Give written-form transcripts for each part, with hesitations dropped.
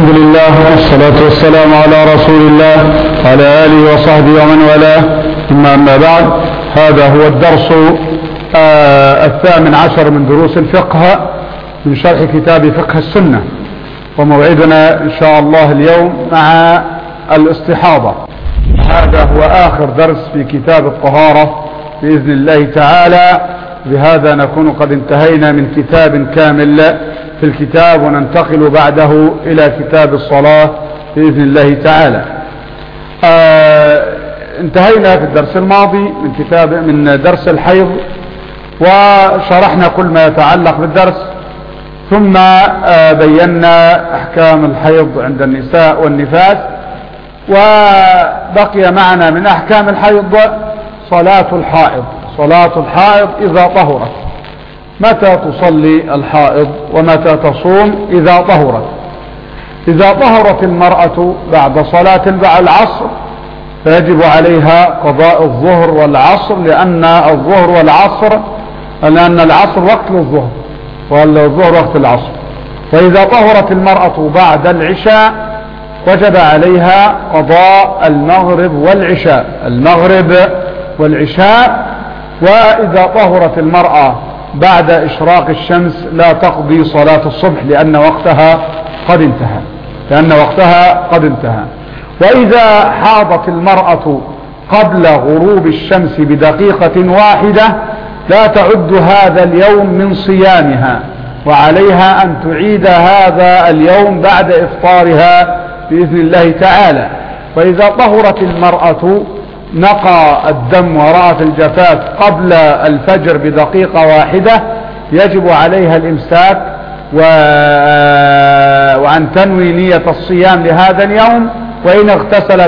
الحمد لله والصلاة والسلام على رسول الله وعلى آله وصحبه ومن والاه، أما بعد. هذا هو الدرس 18 من دروس الفقه من شرح كتاب فقه السنة، وموعدنا إن شاء الله اليوم مع الاستحاضة. هذا هو آخر درس في كتاب الطهارة بإذن الله تعالى. بهذا نكون قد انتهينا من كتاب كامل في الكتاب، وننتقل بعده إلى كتاب الصلاة بإذن الله تعالى. انتهينا في الدرس الماضي من درس الحيض، وشرحنا كل ما يتعلق بالدرس، ثم بينا أحكام الحيض عند النساء والنفاس. وبقي معنا من أحكام الحيض صلاة الحائض. صلاة الحائض إذا طهرت، متى تصلي الحائض ومتى تصوم إذا طهرت. إذا طهرت المرأة بعد صلاة العصر فيجب عليها قضاء الظهر والعصر، لأن العصر وقت للظهر والظهر وقت العصر. وإذا طهرت المرأة بعد العشاء وجب عليها قضاء المغرب والعشاء. وإذا طهرت المرأة بعد إشراق الشمس لا تقضي صلاة الصبح، لأن وقتها قد انتهى. وإذا حاضت المرأة قبل غروب الشمس بدقيقة واحدة لا تعد هذا اليوم من صيامها، وعليها أن تعيد هذا اليوم بعد إفطارها بإذن الله تعالى. وإذا طهرت المرأة نقى الدم ورأت الجفاف قبل الفجر بدقيقة واحدة يجب عليها الإمساك وأن تنوي نية الصيام لهذا اليوم، وإن اغتسلت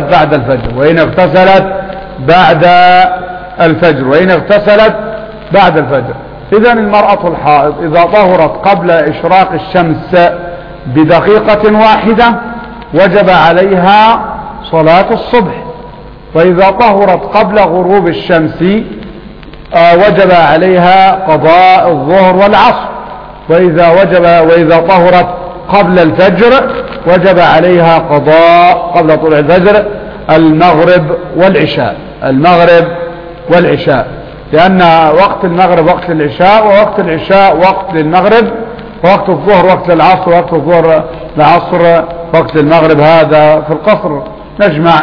بعد الفجر. إذن المرأة الحائض إذا طهرت قبل إشراق الشمس بدقيقة واحدة وجب عليها صلاة الصبح. وإذا طهرت قبل غروب الشمس وجب عليها قضاء الظهر والعصر. وإذا طهرت قبل الفجر وجب عليها قضاء قبل طلوع الفجر المغرب والعشاء، لأن وقت المغرب وقت العشاء، ووقت العشاء وقت للمغرب، ووقت الظهر وقت للعصر، ووقت الظهر للعصر وقت المغرب. هذا في القصر نجمع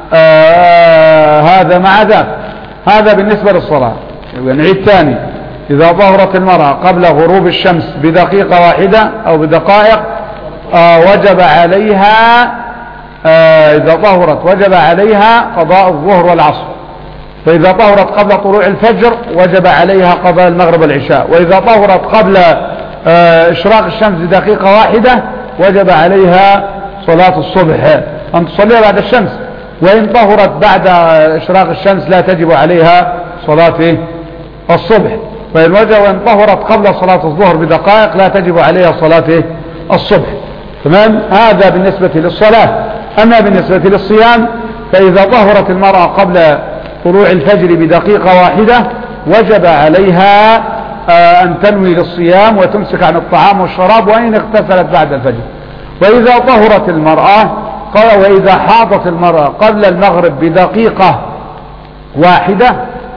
هذا مع ذاك. هذا بالنسبة للصلاة. نعيد ثاني: إذا ظهرت المرأة قبل غروب الشمس بدقيقة واحدة أو بدقائق وجب عليها إذا طهرت وجب عليها قضاء الظهر والعصر. فإذا طهرت قبل طلوع الفجر وجب عليها قضاء المغرب والعشاء. وإذا طهرت قبل إشراق الشمس بدقيقة واحدة وجب عليها صلاة الصبح، أن تصليها بعد الشمس. وإن طهرت بعد إشراق الشمس لا تجب عليها صلاة الصبح. وإن طهرت قبل صلاة الظهر بدقائق لا تجب عليها صلاة الصبح. تمام؟ هذا بالنسبة للصلاة. أما بالنسبة للصيام فإذا طهرت المرأة قبل طلوع الفجر بدقيقة واحدة وجب عليها أن تنوي للصيام وتمسك عن الطعام والشراب وإن اغتسلت بعد الفجر. وإذا طهرت المرأة وإذا حاضت المرأة قبل المغرب بدقيقة واحدة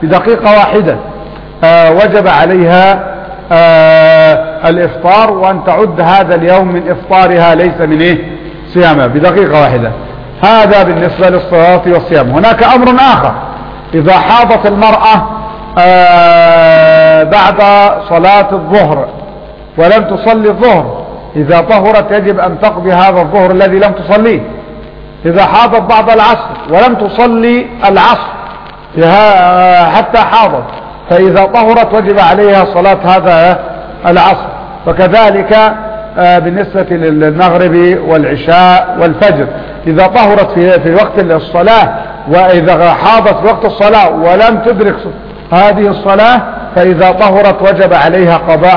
وجب عليها الإفطار، وأن تعد هذا اليوم من إفطارها ليس من صيامها بدقيقة واحدة. هذا بالنسبة للصلاة والصيام. هناك أمر آخر: إذا حاضت المرأة بعد صلاة الظهر ولم تصلي الظهر، إذا طهرت يجب أن تقضي هذا الظهر الذي لم تصليه. إذا حاضت بعد العصر ولم تصلي العصر حتى حاضت، فإذا طهرت وجب عليها صلاة هذا العصر. وكذلك بالنسبة للمغرب والعشاء والفجر، إذا طهرت في وقت الصلاة وإذا حاضت في وقت الصلاة ولم تدرك هذه الصلاة فإذا طهرت وجب عليها قضاء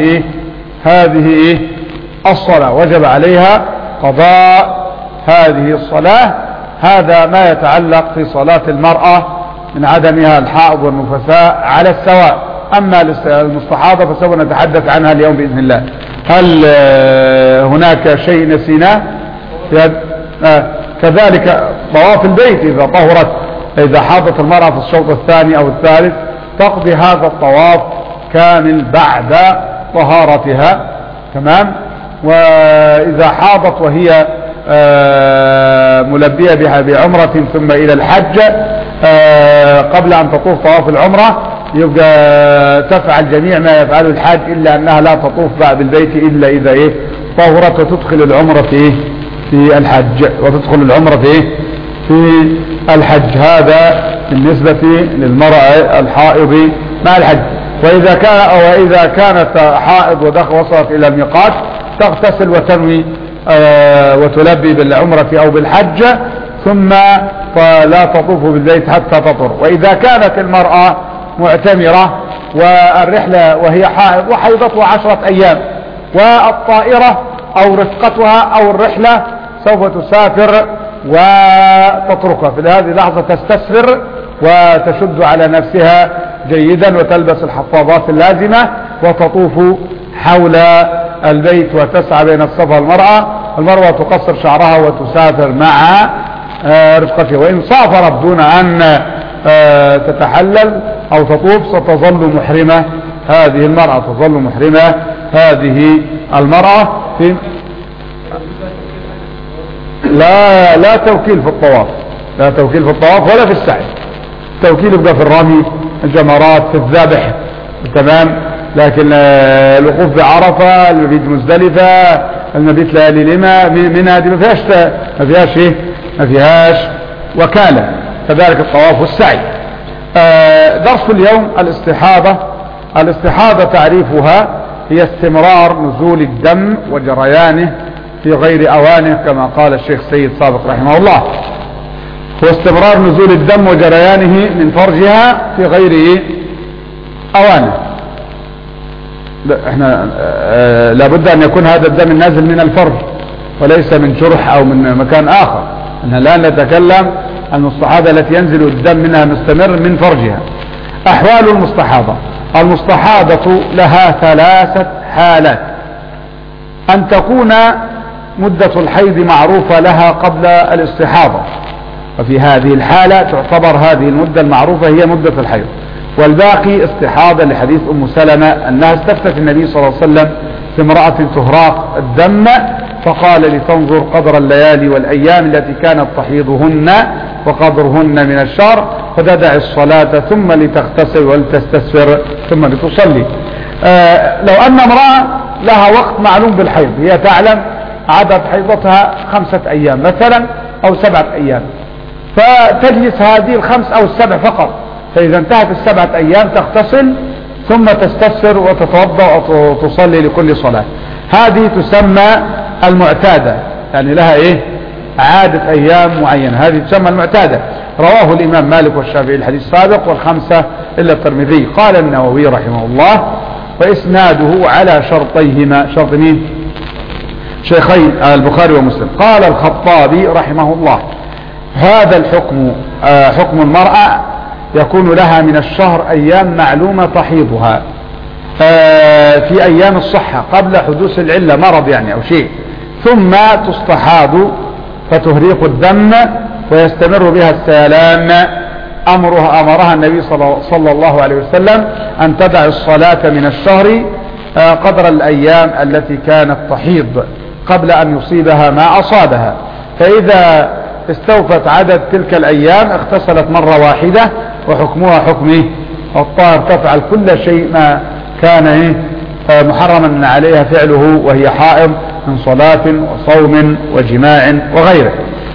هذه الصلاة. وجب عليها قضاء هذه الصلاة. هذا ما يتعلق في صلاة المرأة من عدمها الحائض والنفساء على السواء. أما المستحاضة فسوف نتحدث عنها اليوم بإذن الله. هل هناك شيء نسيناه؟ كذلك طواف البيت إذا طهرت، إذا حاضت المرأة في الشوط الثاني أو الثالث تقضي هذا الطواف كامل بعد طهارتها. تمام. وإذا حاضت وهي ملبية بها بعمرة ثم إلى الحج قبل أن تطوف طواف العمرة، يبقى تفعل جميع ما يفعله الحاج، إلا أنها لا تطوف بالبيت إلا إذا طهرت وتدخل العمرة في الحج، وتدخل العمرة في الحج. هذا بالنسبة للمرأة الحائض مع الحج. وإذا كانت حائض وصلت إلى الميقات تغتسل وتنوي وتلبي بالعمرة أو بالحج، ثم فلا تطوف بالبيت حتى تطهر. وإذا كانت المرأة معتمرة والرحلة وهي حائض وحيضتها 10 أيام، والطائرة أو رفقتها أو الرحلة سوف تسافر وتتركها، في هذه اللحظة تستسفر وتشد على نفسها جيدا وتلبس الحفاظات اللازمة وتطوف حول البيت وتسعى بين الصفا والمروة تقصر شعرها وتسافر مع رفقتها. وإن سافرت دون أن تتحلل أو تطوف ستظل محرمة هذه المرأة، تظل محرمة هذه المرأة. لا توكيل في الطواف، لا توكيل في الطواف ولا في السعي. التوكيل يبقى في الرمي، الجمرات، في الذبح. تمام. لكن الوقوف بعرفة، المبيت مزدلفة، المبيت ليالي من هذه ما فيهاش وكالة. كذلك الطواف والسعي. درس اليوم الاستحاضة تعريفها هي استمرار نزول الدم وجريانه في غير أوانه، كما قال الشيخ سيد سابق رحمه الله. هو استمرار نزول الدم وجريانه من فرجها في غير أوانه. احنا لابد أن يكون هذا الدم النازل من الفرج وليس من جرح أو من مكان آخر. احنا الآن نتكلم عن المستحاضة التي ينزل الدم منها مستمر من فرجها. أحوال المستحاضة لها 3 حالات: أن تكون مدة الحيض معروفة لها قبل الاستحاضة، وفي هذه الحالة تعتبر هذه المدة المعروفة هي مدة الحيض، والباقي استحاضة، لحديث أم سلمة أنها استفتت النبي صلى الله عليه وسلم في امرأة تهراق الدم فقال لتنظر قدر الليالي والأيام التي كانت تحيضهن وقدرهن من الشهر، فتدع الصلاة ثم لتغتسل ولتستسفر ثم لتصلي. لو أن امرأة لها وقت معلوم بالحيض، هي تعلم عدد حيضتها 5 أيام مثلا أو 7 أيام، فتجلس هذه 5 أو 7 فقط، فإذا انتهت 7 أيام تغتسل ثم تستسفر وتتوضأ وتصلي لكل صلاة. هذه تسمى المعتادة، يعني لها عادة أيام معينة، هذه تسمى المعتادة. رواه الإمام مالك والشافعي الحديث السابق والخمسة إلا الترمذي. قال النووي رحمه الله: وإسناده على شرطيهما، شرط مين؟ شيخين البخاري ومسلم. قال الخطابي رحمه الله: هذا الحكم حكم المرأة يكون لها من الشهر أيام معلومة تحيضها في أيام الصحة قبل حدوث العلة، مرض يعني أو شيء، ثم تستحاض فتهريق الدم ويستمر بها السيلان. أمرها النبي صلى الله عليه وسلم أن تدع الصلاة من الشهر قدر الأيام التي كانت تحيض قبل أن يصيبها ما أصابها، فإذا استوفت عدد تلك الأيام اغتسلت مرة واحدة، وحكمها حكم الطاهر، تفعل كل شيء ما كان محرما عليها فعله وهي حائض من صلاة وصوم وجماع وغيره.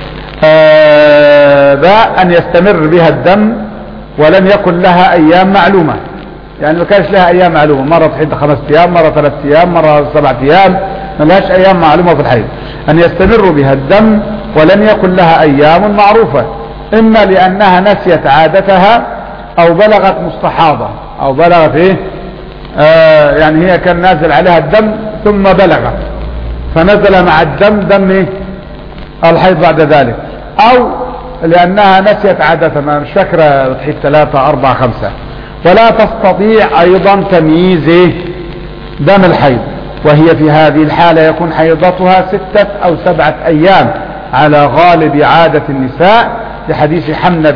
أن يستمر بها الدم ولم يكن لها أيام معلومة، يعني ما كانش لها أيام معلومة، مرة تحيض 5 أيام، مرة 3 أيام، مرة 7 أيام، ما لهاش أيام معلومة في الحيض. أن يستمر بها الدم ولم يكن لها أيام معروفة، إما لأنها نسيت عادتها أو بلغت مستحاضة أو بلغت يعني هي كان نازل عليها الدم ثم بلغت فنزل مع الدم دم الحيض بعد ذلك، أو لأنها نسيت عادتها، مش فاكرة تحيض 3 4 5، ولا تستطيع أيضا تمييز دم الحيض، وهي في هذه الحالة يكون حيضتها 6 أو 7 أيام على غالب عادة النساء، لحديث حمنة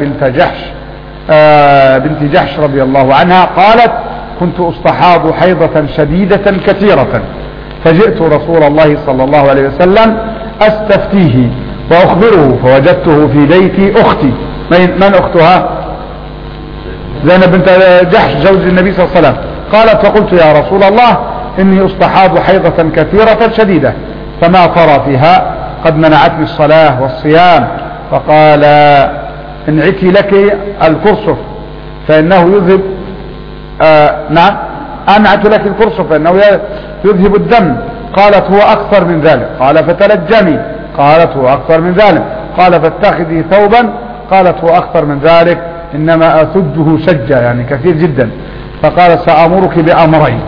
بنت جحش رضي الله عنها قالت: كنت أستحاض حيضة شديدة كثيرة، فجئت رسول الله صلى الله عليه وسلم أستفتيه وأخبره، فوجدته في بيت أختي. من أختها؟ زينب بنت جحش زوج النبي صلى الله عليه وسلم. قالت: فقلت: يا رسول الله، إني أستحاض حيضة كثيرة شديدة، فما ترى فيها؟ قد منعتني الصلاة والصيام. فقال: انعتي لك الكرسف فإنه يذهب نعم، أنعت لك الكرسف فإنه يذهب الدم. قالت: هو أكثر من ذلك. قال: فتلجمي. قالت: هو أكثر من ذلك. قال: فاتخذي ثوبا. قالت: هو أكثر من ذلك، إنما أثجه سجا، يعني كثير جدا. فقال: سأمرك بأمرين،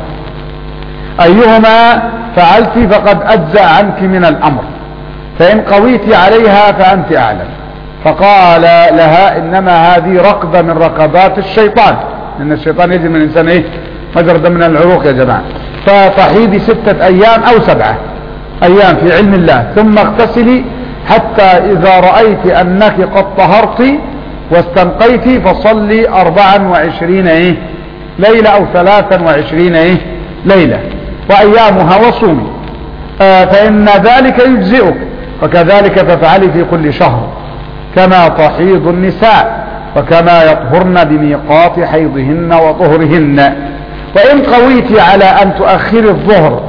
أيهما فعلت فقد أجزأ عنك من الأمر، فإن قويت عليها فأنت أعلم. فقال لها: إنما هذه رقبة من رقبات الشيطان، لأن الشيطان يجري من الإنسان مجرى دم من العروق يا جماعة. فتحيضي 6 أيام أو 7 أيام في علم الله، ثم اغتسلي حتى إذا رأيت أنك قد طهرت واستنقيت فصلي 24 ليلة أو 23 ليلة وأيامها وصومي، فإن ذلك يجزئك، وكذلك تفعلي في كل شهر، كما تحيض النساء وكما يطهرن بميقات حيضهن وطهرهن. وإن قويت على أن تؤخري الظهر،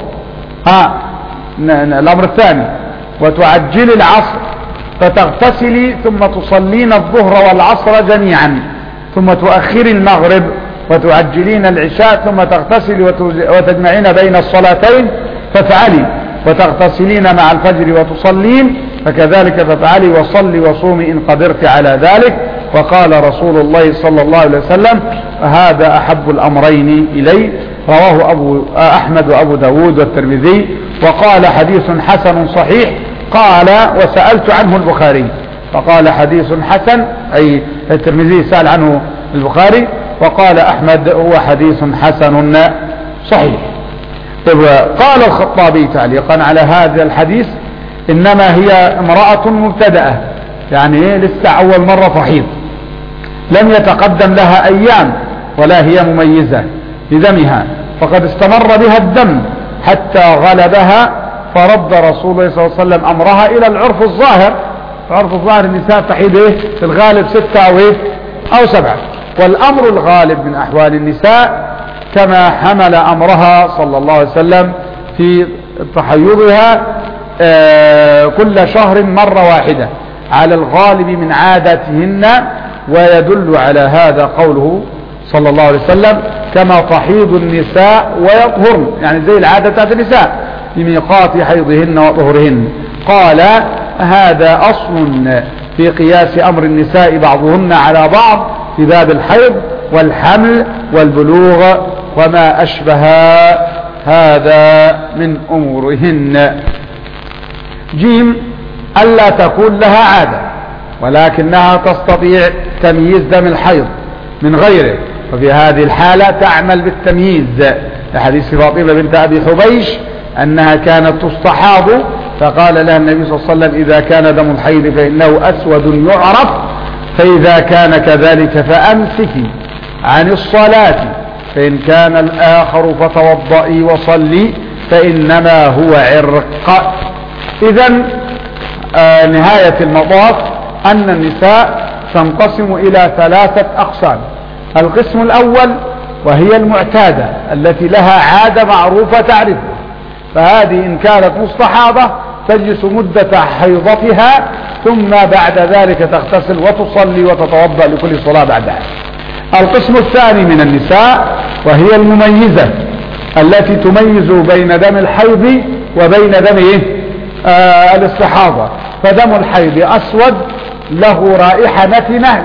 الأمر الثاني، وتعجلي العصر، فتغتسلي ثم تصلين الظهر والعصر جميعا، ثم تؤخري المغرب وتعجلين العشاء، ثم تغتسلي وتجمعين بين الصلاتين، فافعلي، وتغتسلين مع الفجر وتصلين، فكذلك فافعلي، وصلي وصومي إن قدرت على ذلك. وقال رسول الله صلى الله عليه وسلم: هذا أحب الأمرين إلي. رواه أحمد وأبو داود والترمذي، وقال: حديث حسن صحيح. قال: وسألت عنه البخاري، فقال: حديث حسن، أي الترمذي سأل عنه البخاري، وقال أحمد: هو حديث حسن صحيح. قال الخطابي تعليقا على هذا الحديث: إنما هي امرأة مبتدأة، يعني لسه أول مرة تحيض، لم يتقدم لها أيام ولا هي مميزة بدمها، فقد استمر بها الدم حتى غلبها، فرد رسول الله صلى الله عليه وسلم أمرها إلى العرف الظاهر. عرف الظاهر النساء تحيض في الغالب 6 أو 7، والأمر الغالب من أحوال النساء كما حمل أمرها صلى الله عليه وسلم في تحيضها كل شهر مرة واحدة على الغالب من عاداتهن. ويدل على هذا قوله صلى الله عليه وسلم: كما تحيض النساء ويطهرن، يعني زي العادة بتاعت النساء بميقات حيضهن وطهرهن. قال: هذا أصل في قياس أمر النساء بعضهن على بعض في باب الحيض والحمل والبلوغ وما أشبه هذا من أمورهن. جيم: ألا تكون لها عادة، ولكنها تستطيع تمييز دم الحيض من غيره، وفي هذه الحالة تعمل بالتمييز، لحديث فاطمة بنت أبي حبيش أنها كانت تستحاض، فقال لها النبي صلى الله عليه وسلم: إذا كان دم الحيض فإنه أسود يعرف، فإذا كان كذلك فأمسكي عن الصلاة، فإن كان الآخر فتوضئي وصلي، فإنما هو عرق. إذن نهاية المطاف أن النساء تنقسم إلى 3 أقسام. القسم الأول وهي المعتادة التي لها عادة معروفة تعرفها، فهذه إن كانت مستحاضة تجلس مدة حيضتها، ثم بعد ذلك تغتسل وتصلي وتتوضأ لكل صلاة بعدها. القسم الثاني من النساء وهي المميزة التي تميز بين دم الحيض وبين دم الاستحاضة، فدم الحيض أسود له رائحة نتنة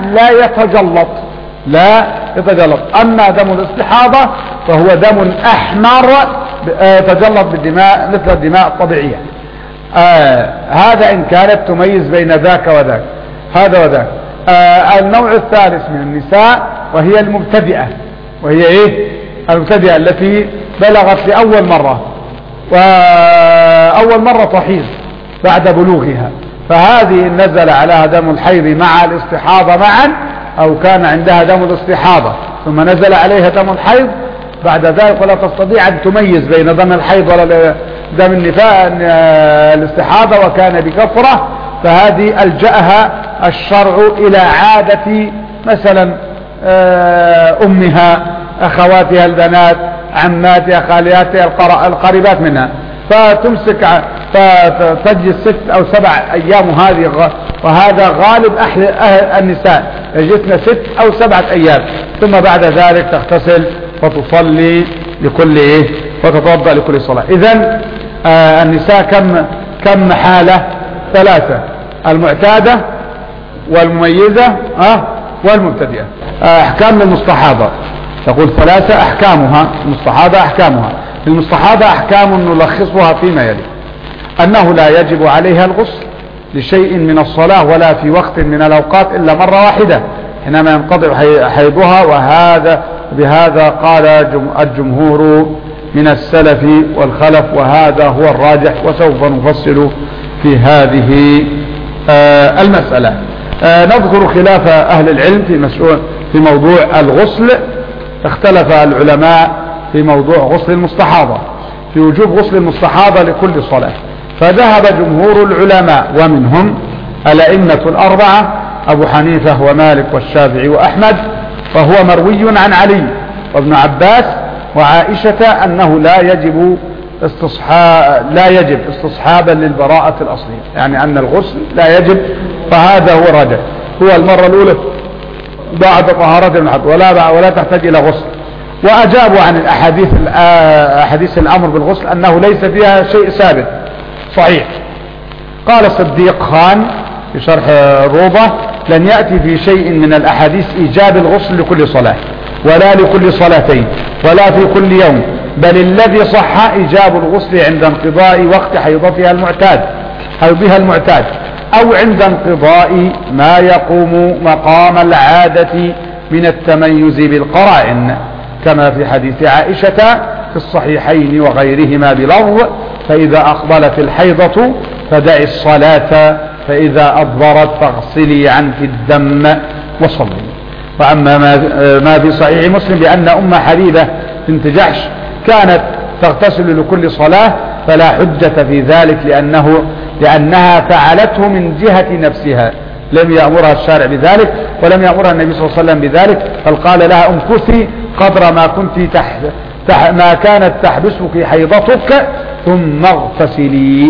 لا يتجلط، أما دم الاستحاضة فهو دم أحمر يتجلط بالدماء مثل الدماء الطبيعية. هذا إن كانت تميز بين ذاك وذاك، هذا وذاك. النوع الثالث من النساء وهي المبتدئة، وهي المبتدئة التي بلغت لأول مرة وأول مرة تحيض بعد بلوغها، فهذه نزل عليها دم الحيض مع الاستحاضة معا، أو كان عندها دم الاستحاضة ثم نزل عليها دم الحيض بعد ذلك، ولا تستطيع أن تميز بين دم الحيض ولا دم النفاق الاستحاضة، وكان بكفرة، فهذه ألجأها الشرع إلى عادة مثلا أمها، أخواتها البنات، عماتها، خالاتها، القريبات منها، فتمسك فتجلس 6 أو 7 أيام، وهذا غالب النساء يجلسن 6 أو 7 أيام، ثم بعد ذلك تغتسل وتصلي لكل وتتوضأ لكل صلاة. إذن النساء كم حالة؟ 3: المعتادة والمميزة والمبتدئة. أحكام للمستحاضة تقول 3 أحكامها. المستحاضة أحكامها: المستحاضة أحكام نلخصها فيما يلي: أنه لا يجب عليها الغسل لشيء من الصلاة ولا في وقت من الأوقات إلا مرة واحدة حينما ينقطع حيضها، بهذا قال الجمهور من السلف والخلف، وهذا هو الراجح، وسوف نفصل في هذه المسألة. نذكر خلاف أهل العلم في موضوع الغسل. اختلف العلماء في موضوع غسل المستحاضة، في وجوب غسل المستحاضة لكل صلاة، فذهب جمهور العلماء ومنهم الأئمة الأربعة أبو حنيفة ومالك والشافعي وأحمد، فهو مروي عن علي وابن عباس وعائشة أنه لا يجب استصحابا للبراءة الأصلية، يعني أن الغسل لا يجب، فهذا هو الراجح. هو المرة الأولى بعد طهارة الحد ولا تحتاج إلى غسل. وأجابوا عن أحاديث الأمر بالغسل أنه ليس فيها شيء ثابت صحيح. قال صديق خان في شرح الروضة: لن يأتي في شيء من الأحاديث إيجاب الغسل لكل صلاة ولا لكل صلاتين ولا في كل يوم، بل الذي صح إيجاب الغسل عند انقضاء وقت حيضتها المعتاد أو عند انقضاء ما يقوم مقام العادة من التميز بالقرائن، كما في حديث عائشة في الصحيحين وغيرهما بلفظ: فإذا أقبلت الحيضة فدعي الصلاة، فإذا أدبرت فاغسلي عنك الدم وصلي. وأما ما في صحيح مسلم بأن أم حبيبة بنت جحش كانت تغتسل لكل صلاة فلا حجة في ذلك، لأنها فعلته من جهة نفسها، لم يأمرها الشارع بذلك ولم يأمرها النبي صلى الله عليه وسلم بذلك، بل قال لها: امكثي قدر ما كنت ما كانت تحبسك حيضتك ثم اغتسلي.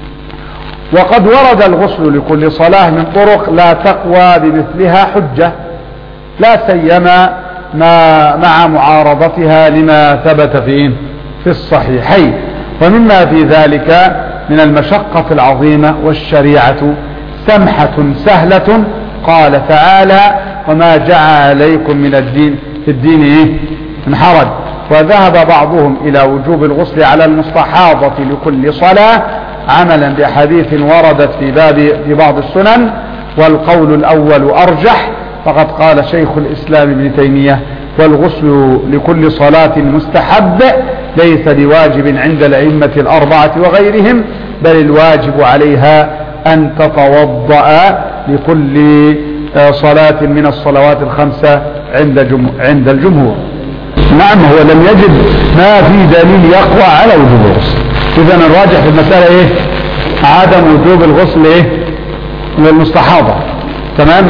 وقد ورد الغسل لكل صلاة من طرق لا تقوى بمثلها حجة، لا سيما مع معارضتها لما ثبت في الصحيحين. ومما في ذلك من المشقة العظيمة والشريعة سمحة سهلة، قال تعالى: وما جعل عليكم من الدين من حرج. وذهب بعضهم إلى وجوب الغسل على المستحاضة لكل صلاة عملا بأحاديث وردت في بعض السنن، والقول الأول أرجح، فقد قال شيخ الإسلام ابن تيمية: والغسل لكل صلاة مستحب ليس بواجب عند الأئمة الأربعة وغيرهم، بل الواجب عليها أن تتوضأ لكل صلاة من الصلوات الخمسة عند الجمهور. نعم، هو لم يجد ما في دليل يقوى على وجوب الغسل. إذن الراجح في المسألة عدم وجوب الغسل للمستحاضة. تمام.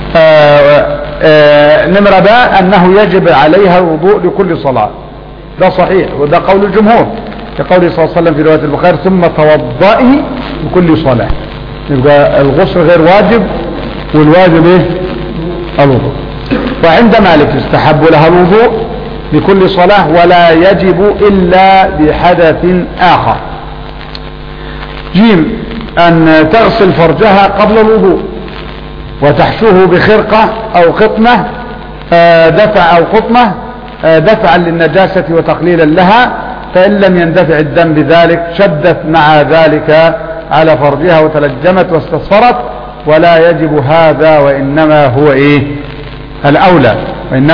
نمرة باء أنه يجب عليها الوضوء لكل صلاة، ده صحيح، وده قول الجمهور، كقوله صلى الله عليه وسلم في رواية البخاري: ثم توضئي لكل صلاة. يبقى الغسل غير واجب، والواجب الوضوء. وعند مالك يستحب لها الوضوء لكل صلاة ولا يجب إلا بحدث آخر. جيم: أن تغسل فرجها قبل الوضوء وتحشوه بخرقة أو قطنة دفعا للنجاسة وتقليلا لها، فإن لم يندفع الدم بذلك شدت مع ذلك على فرجها وتلجمت واستصفرت، ولا يجب هذا، وإنما هو الأولى،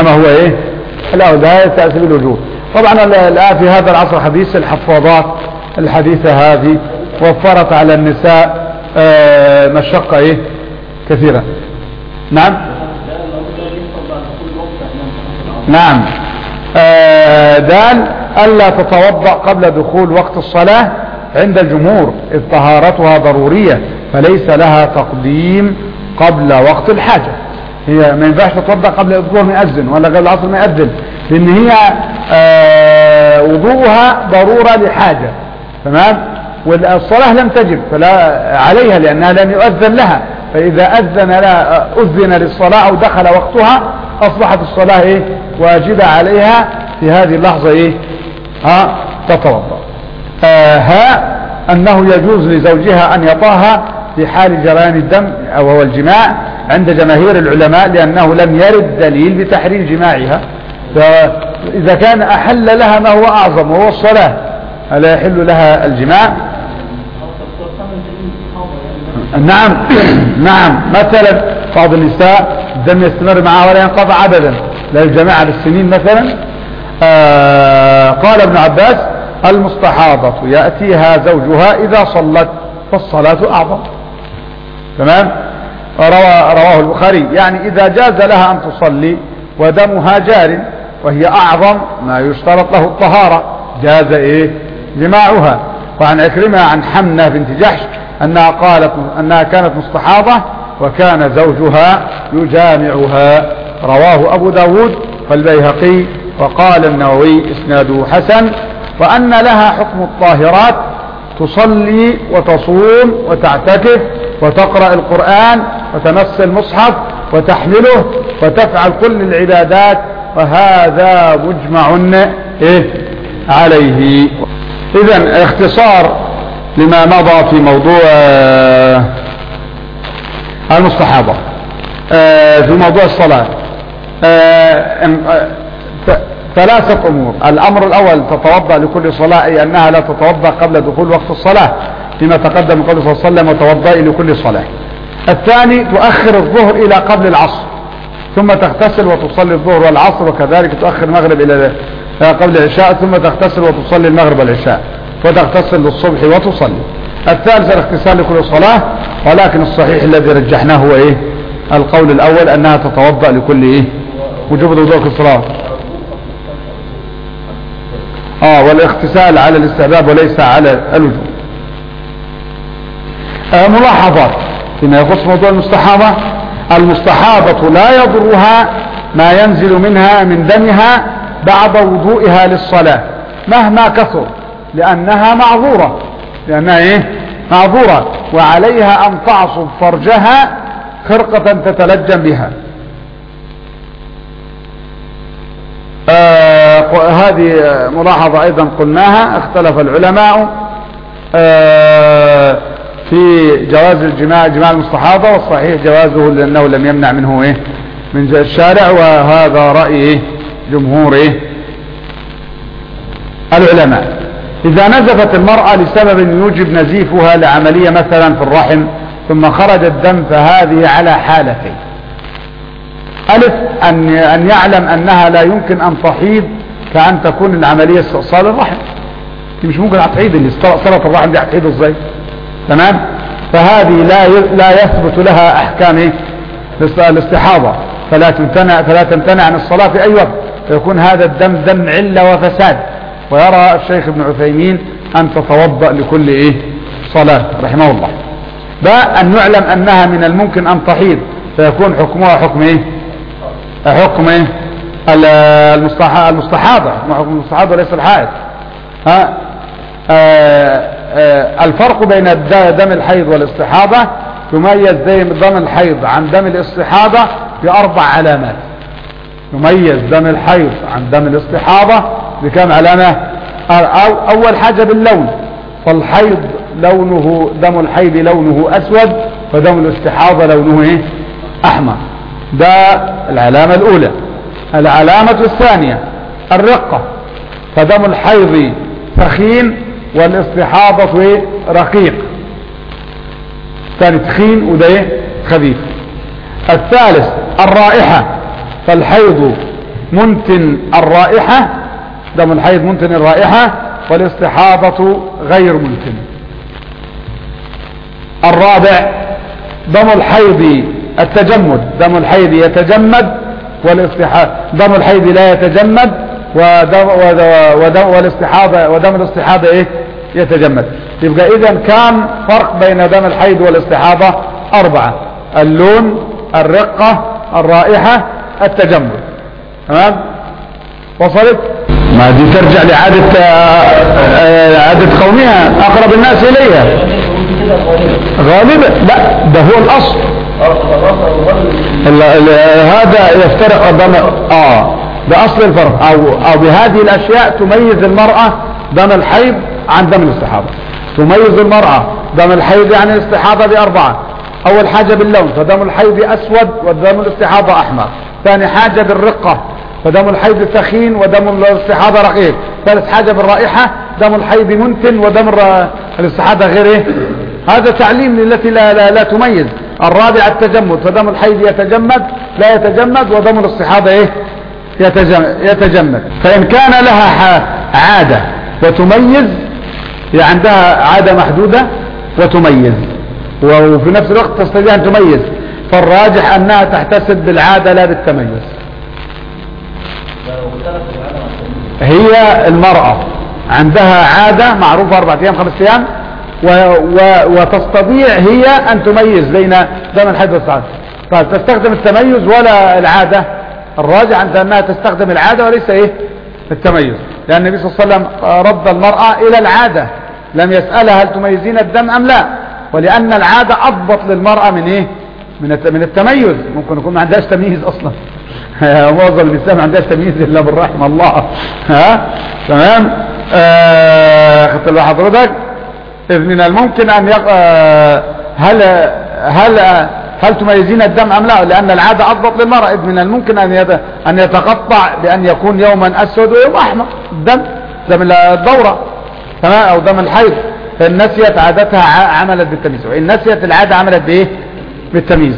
الأولى تأثير الوجوب. طبعا الآن في هذا العصر الحديث الحفاضات الحديثة هذه وفرت على النساء مشقة كثيرة. نعم نعم. دال ألا تتوضأ قبل دخول وقت الصلاة عند الجمهور إذ طهارتها ضرورية فليس لها تقديم قبل وقت الحاجة. هي ما ينفعش تتوضأ قبل الظهر ما يأذن ولا قبل العصر ما يأذن، لأن هي وضوءها ضرورة لحاجة، تمام، والصلاة لم تجب فلا عليها لأنها لم يؤذن لها، فإذا أذن للصلاة أو دخل وقتها أصبحت الصلاة واجبة عليها في هذه اللحظة تتوضأ. أنه يجوز لزوجها أن يطاها في حال جريان الدم أو هو الجماع عند جماهير العلماء، لأنه لم يرد دليل بتحريم جماعها، فإذا كان أحل لها ما هو أعظم وهو الصلاة ألا يحل لها الجماع؟ نعم نعم. مثلا بعض النساء الدم يستمر معها ولا ينقطع أبدا لا الجماعة بالسنين مثلا. قال ابن عباس المستحاضة يأتيها زوجها إذا صلت فالصلاة أعظم، تمام. رواه البخاري يعني إذا جاز لها أن تصلي ودمها جار وهي أعظم ما يشترط له الطهارة جاز جماعها. وعن عكرمة عن حمنة بنت جحش أنها قالت أنها كانت مستحاضة وكان زوجها يجامعها. رواه أبو داود والبيهقي وقال النووي إسناده حسن. وأن لها حكم الطاهرات تصلي وتصوم وتعتكف وتقرأ القرآن وتمس المصحف وتحمله وتفعل كل العبادات، وهذا مجمع عليه. إذن اختصار لما مضى في موضوع المستحاضة في موضوع الصلاة. ثلاثة أمور. الأمر الأول تتوضأ لكل صلاة، أي أنها لا تتوضأ قبل دخول وقت الصلاة فيما تقدم قبل صلى الله عليه وسلم وتوضأي لكل صلاة. الثاني تؤخر الظهر إلى قبل العصر ثم تغتسل وتصلي الظهر والعصر، وكذلك تؤخر المغرب إلى قبل العشاء ثم تغتسل وتصلي المغرب والعشاء وتغتسل للصبح وتصلي. الثالث الاغتسال لكل صلاة، ولكن الصحيح الذي رجحناه هو القول الأول أنها تتوضأ لكل وجوب الوضوء في الصلاة. والاغتسال على الاستحباب وليس على الوجوب. ملاحظات فيما يخص موضوع المستحاضة. المستحاضة لا يضرها ما ينزل منها من دمها بعد وضوئها للصلاة مهما كثر، لأنها معذورة معذورة، وعليها أن تعصب فرجها خرقة تتلجم بها. هذه ملاحظة أيضا قلناها. اختلف العلماء في جواز جماع المستحاضة، والصحيح جوازه لأنه لم يمنع منه من الشارع، وهذا رأي جمهور العلماء. إذا نزفت المرأة لسبب يوجب نزيفها لعملية مثلا في الرحم ثم خرج الدم فهذه على حالتين. ألف أن يعلم أنها لا يمكن أن تحيض كأن تكون العملية استئصال الرحم، مش ممكن هتحيض، اللي استئصلت الرحم دي هتحيض ازاي؟ تمام. فهذه لا يثبت لها أحكام الاستحاضة، فلا تمتنع عن الصلاة في أي وقت، فيكون هذا الدم دم علة وفساد. ويرى الشيخ ابن عثيمين أن تتوضأ لكل صلاة رحمه الله. أن يعلم أنها من الممكن أن تحيض فيكون حكمها حكم المستحاضة، حكم المستحاضة وليس الحائض. الفرق بين دم الحيض والاستحاضة، يميز دم الحيض عن دم الاستحاضة ب4 علامات. يميز دم الحيض عن دم الاستحاضة بكم علامة؟ أول حاجة باللون، فالحيض لونه دم الحيض لونه أسود ودم الاستحاضة لونه أحمر. ده العلامة الأولى. العلامة الثانية الرقة، فدم الحيض ثخين والاستحاضة رقيق، ثاني تخين وده خفيف. الثالث الرائحة، فالحيض منتن الرائحة، دم الحيض منتن الرائحة والاستحاضة غير ممكن. الرابع دم الحيض التجمد، دم الحيض يتجمد دم الحيض لا يتجمد، ودم الاستحاضة ايه يتجمد. يبقى اذا كان فرق بين دم الحيض والاستحاضة 4: اللون، الرقة، الرائحة، التجمد. تمام؟ وصلت؟ ما دي ترجع لعادة عادة قومها، اقرب الناس اليها غالبا. لا ده هو الاصل. هذا يفترق دم ده اصل الفرق، او بهذه الاشياء تميز المرأة دم الحيض عن دم الاستحاضة. تميز المرأة دم الحيض عن الاستحاضة ب4: اول حاجة باللون، فدم الحيض اسود ودم الاستحاضة احمر. ثاني حاجة بالرقة، فدم الحيض ثخين ودم الاستحاضة رقيق. ثالث حاجة بالرائحة، دم الحيض منتن ودم الاستحاضة غير ايه. هذا تعليم التي لا تميز. الرابع التجمد، فدم الحيض لا يتجمد ودم الاستحاضة ايه يتجمد. فإن كان لها عادة وتميز، عندها عادة محدودة وتميز، وفي نفس الوقت تستطيع أن تميز، فالراجح أنها تحتسب بالعادة لا بالتميز. هي المرأة عندها عادة معروفة 4 أيام 5 أيام، وتستطيع هي أن تميز بين دم الحيض والستحاضة. طيب تستخدم التميز ولا العادة؟ الراجح عند أنها تستخدم العادة وليس ايه التميز، لأن النبي صلى الله عليه وسلم رد المرأة إلى العادة، لم يسألها هل تميزين الدم أم لا، ولأن العادة أضبط للمرأة من ايه من التميز. ممكن يكون ما عندهاش تمييز أصلا. معظم النساء ما عندهاش تمييز إلا بالرحمة الله. تمام. خدت بالك حضرتك؟ إذ من الممكن أن هل تميزين الدم أم لا، لأن العادة أضبط للمرأة. إذ من الممكن أن يتقطع بأن يكون يوما أسود ويوم أحمر دم الدورة، تمام، أو دم الحيض. فإن نسيت عادتها عملت بالتمييز، وإن نسيت العادة عملت بإيه بالتمييز.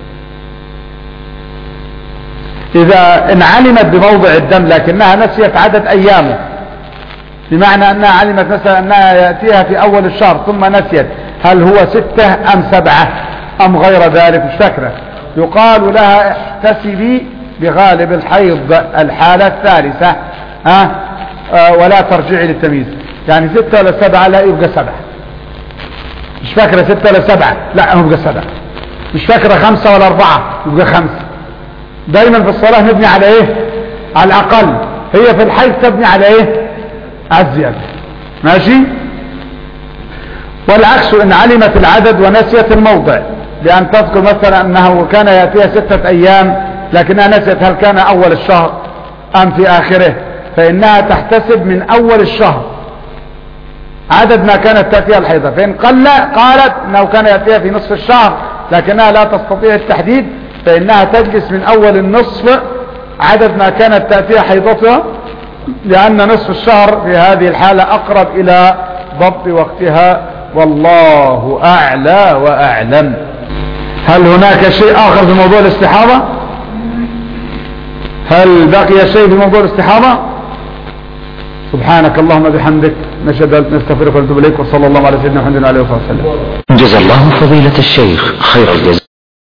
إذا إن علمت بموضع الدم لكنها نسيت عدد أيامه، بمعنى أنها علمت مثلا أنها يأتيها في أول الشهر ثم نسيت هل هو 6 أم 7 أم غير ذلك مش فاكرة، يقال لها احتسبي بغالب الحيض الحالة الثالثة ولا ترجعي للتمييز. يعني 6 ولا 7 لا يبقى 7. مش فاكرة 6 ولا 7 لا يبقى 7. مش فاكرة 5 ولا 4 يبقى 5. دايما في الصلاة نبني على ايه؟ على الأقل. هي في الحيض تبني على ايه؟ على الزيادة. ماشي. والعكس إن علمت العدد ونسيت الموضع، لأن تذكر مثلا أنه كان يأتيها 6 أيام لكنها نسيت هل كان أول الشهر أم في آخره، فإنها تحتسب من أول الشهر عدد ما كانت تأتيها الحيضة. فإن قالت أنه كان يأتيها في نصف الشهر لكنها لا تستطيع التحديد، فإنها تجلس من أول النصف عدد ما كانت تأتيها حيضتها، لأن نصف الشهر في هذه الحالة أقرب إلى ضبط وقتها، والله أعلى وأعلم. هل هناك شيء آخر في موضوع الاستحاضة؟ هل بقي شيء في موضوع الاستحاضة؟ سبحانك اللهم بحمدك نستغفرك ونتوب إليك، وصلى الله على سيدنا محمد وعلى آله وصحبه وسلم. جزا الله فضيلة الشيخ خير الجزاء.